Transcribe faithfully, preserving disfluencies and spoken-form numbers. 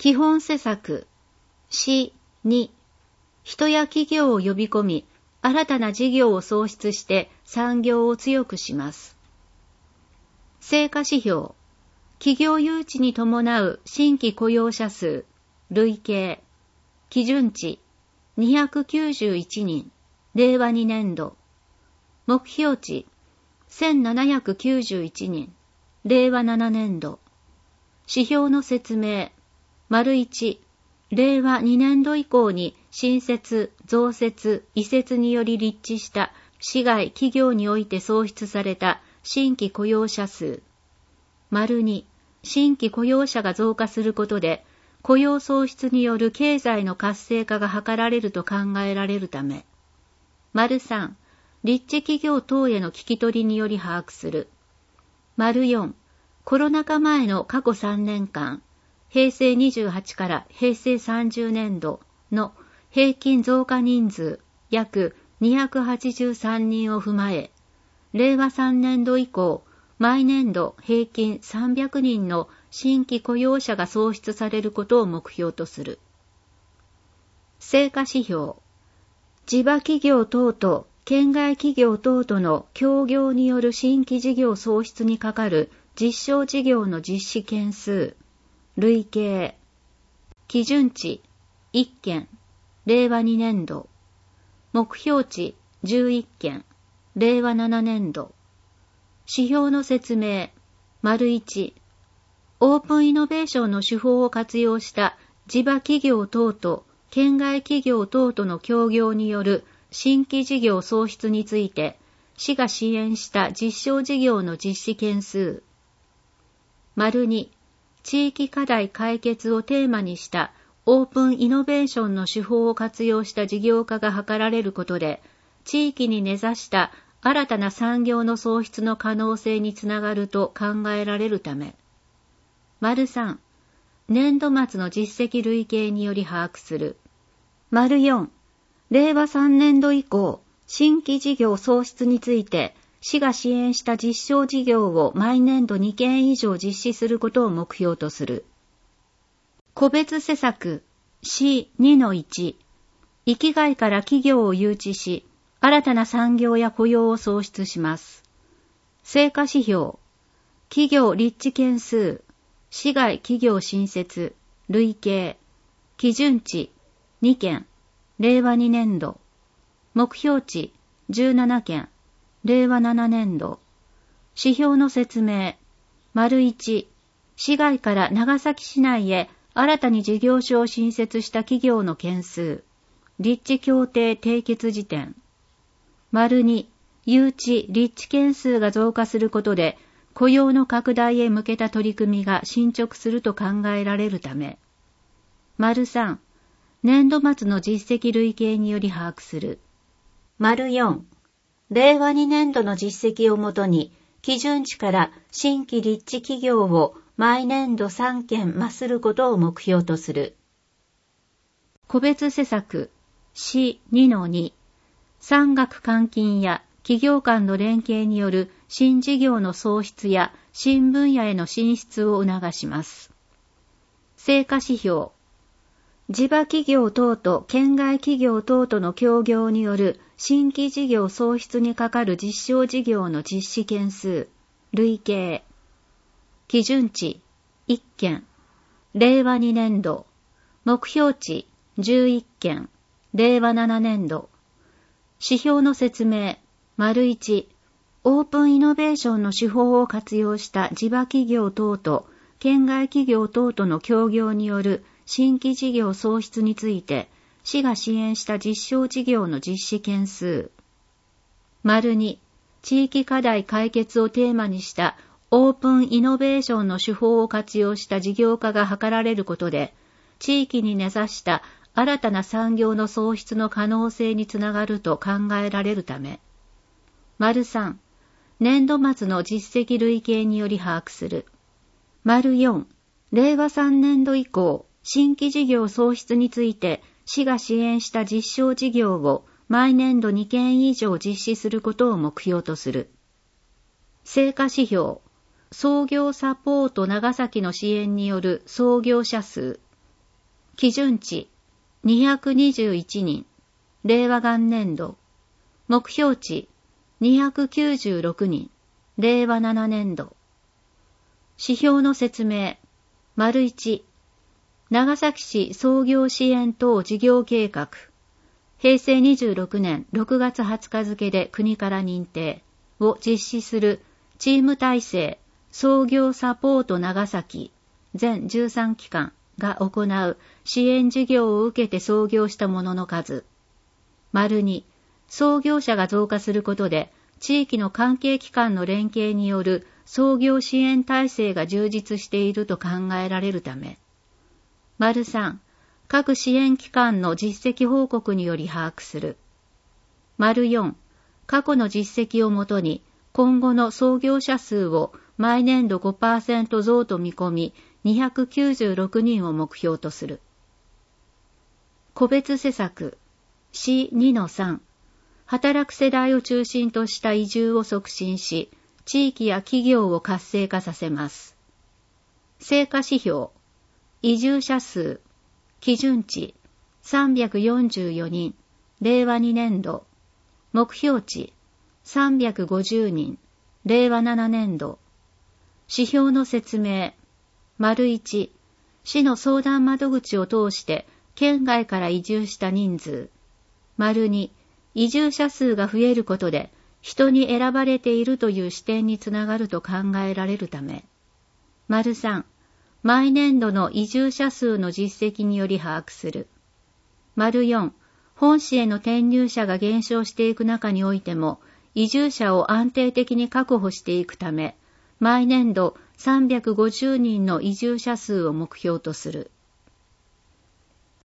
基本施策 シーに 人や企業を呼び込み、新たな事業を創出して産業を強くします。成果指標、企業誘致に伴う新規雇用者数、累計、基準値にひゃくきゅうじゅういちにん、れいわにねんど、目標値せんななひゃくきゅうじゅういちにん、れいわななねんど、指標の説明、丸いち、れいわにねんど以降に新設、増設、移設により立地した市外企業において創出された新規雇用者数。丸に、新規雇用者が増加することで、雇用創出による経済の活性化が図られると考えられるため。丸さん、立地企業等への聞き取りにより把握する。丸よん、コロナ禍前の過去さんねんかん、へいせいにじゅうはちからへいせいさんじゅうねんどの平均増加人数約にひゃくはちじゅうさんにんを踏まえ、れいわさんねんど以降、毎年度平均さんびゃくにんの新規雇用者が創出されることを目標とする。成果指標、地場企業等と県外企業等との協業による新規事業創出にかかる実証事業の実施件数、累計、基準値いっけん、れいわにねんど、目標値じゅういっけん、れいわななねんど、指標の説明、丸いち、オープンイノベーションの手法を活用した地場企業等と県外企業等との協業による新規事業創出について、市が支援した実証事業の実施件数。丸に、地域課題解決をテーマにしたオープンイノベーションの手法を活用した事業化が図られることで、地域に根ざした新たな産業の創出の可能性につながると考えられるため。丸さん、年度末の実績累計により把握する。丸よん、れいわさんねんど以降、新規事業創出について、市が支援した実証事業を毎年度にけん以上実施することを目標とする。個別施策 シーにのいち、域外から企業を誘致し、新たな産業や雇用を創出します。成果指標、企業立地件数、市外企業新設、累計、基準値にけん、れいわにねんど、目標値じゅうななけん、れいわななねんど、指標の説明、丸いち、市外から長崎市内へ新たに事業所を新設した企業の件数、立地協定締結時点、丸に、誘致立地件数が増加することで、雇用の拡大へ向けた取り組みが進捗すると考えられるため、丸さん、年度末の実績累計により把握する。丸よん、れいわにねんどの実績をもとに、基準値から新規立地企業を毎年度さんけん増することを目標とする。個別施策 シーにのに、産学換金や企業間の連携による新事業の創出や新分野への進出を促します。成果指標、地場企業等と県外企業等との協業による新規事業創出にかかる実証事業の実施件数、累計、基準値いっけん、れいわにねんど、目標値じゅういっけん、れいわななねんど、指標の説明、丸いち、オープンイノベーションの手法を活用した地場企業等と県外企業等との協業による新規事業創出について、市が支援した実証事業の実施件数。丸に、地域課題解決をテーマにしたオープンイノベーションの手法を活用した事業化が図られることで、地域に根ざした新たな産業の創出の可能性につながると考えられるため。丸さん、年度末の実績累計により把握する。丸よん、れいわさんねんど以降、新規事業創出について、市が支援した実証事業を毎年度にけん以上実施することを目標とする。成果指標、創業サポート長崎の支援による創業者数、 基準値にひゃくにじゅういちにん、令和元年度。目標値にひゃくきゅうじゅうろくにん、令和ななねん度。指標の説明。丸いち、長崎市創業支援等事業計画。へいせいにじゅうろくねんろくがつはつか付で国から認定を実施するチーム体制創業サポート長崎全じゅうさんきかんが行う支援事業を受けて創業したものの数。丸に、創業者が増加することで地域の関係機関の連携による創業支援体制が充実していると考えられるため。丸さん、各支援機関の実績報告により把握する。丸よん、過去の実績をもとに今後の創業者数を毎年度 ごパーセント 増と見込みにひゃくきゅうじゅうろくにんを目標とする。個別施策 シーにのさん、働く世代を中心とした移住を促進し、地域や企業を活性化させます。成果指標、移住者数、基準値さんびゃくよんじゅうよにん、令和にねん度。目標値さんびゃくごじゅうにん、令和ななねん度。指標の説明。丸いち、市の相談窓口を通して県外から移住した人数。丸に、移住者数が増えることで人に選ばれているという視点につながると考えられるため。丸さん、毎年度の移住者数の実績により把握する。丸よん、本市への転入者が減少していく中においても、移住者を安定的に確保していくため、毎年度さんびゃくごじゅうにんの移住者数を目標とする。